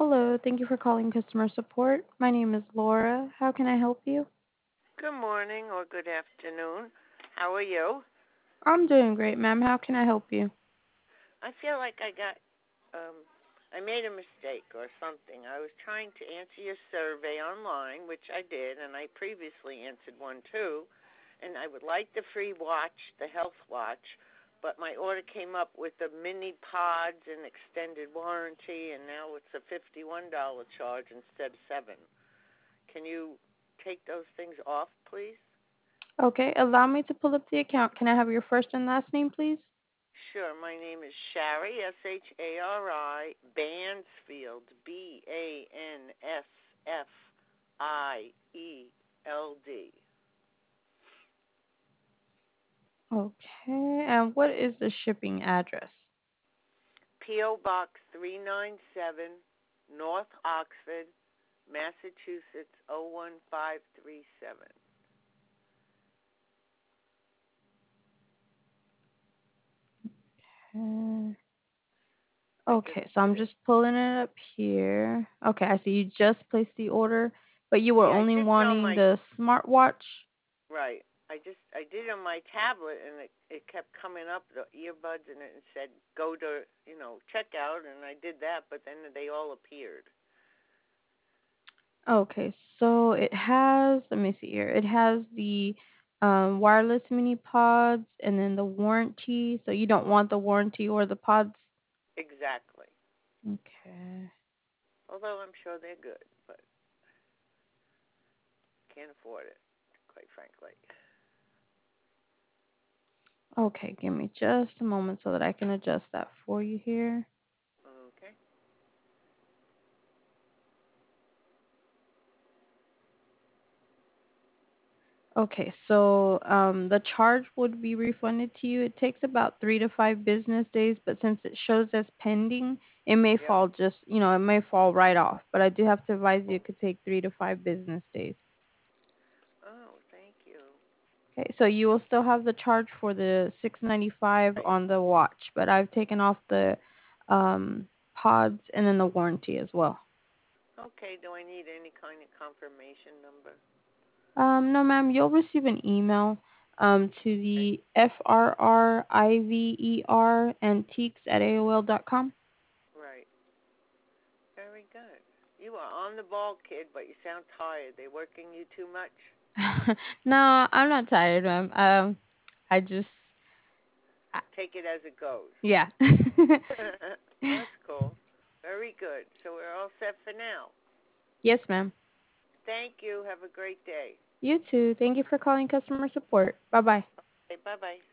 Hello, thank you for calling customer support. My name is Laura. How can I help you? Good morning or good afternoon. How are you? I'm doing great, ma'am. How can I help you? I feel like I made a mistake or something. I was trying to answer your survey online, which I did, and I previously answered one too. And I would like the free watch, the health watch, but my order came up with the mini pods and extended warranty, and now it's a $51 charge instead of 7. Can you take those things off, please? Okay, allow me to pull up the account. Can I have your first and last name, please? Sure. My name is Shari, Shari, Bansfield, Bansfield. Okay, and what is the shipping address? P.O. Box 397, North Oxford, Massachusetts 01537. Uh, I just okay, so did I'm it. just pulling it up here. Okay, I see you just placed the order, but you were Yeah, I only did it on wanting my the smartwatch? right. I did it on my tablet, and it kept coming up the earbuds, and it said go to checkout, and I did that, but then they all appeared. Okay, so it has, let me see here. It has the wireless mini pods and then the warranty. So you don't want the warranty or the pods? Exactly. Okay. Although I'm sure they're good, but can't afford it, quite frankly. Okay, give me just a moment so that I can adjust that for you here. Okay. Okay, so the charge would be refunded to you. It takes about 3 to 5 business days, but since it shows as pending, it may Yep. fall just, it may fall right off. But I do have to advise you it could take 3 to 5 business days. Oh, thank you. Okay, so you will still have the charge for the 695 Right. on the watch, but I've taken off the pods and then the warranty as well. Okay. Do I need any kind of confirmation number? No, ma'am, you'll receive an email to Okay. the FRRIVER antiques@AOL.com. Right. Very good. You are on the ball, kid, but you sound tired. They working you too much? No, I'm not tired, ma'am. I just, I, Take it as it goes. yeah. That's cool. Very good. So we're all set for now. Yes, ma'am. Thank you. Have a great day. You too. Thank you for calling customer support. Bye bye. Okay, bye bye.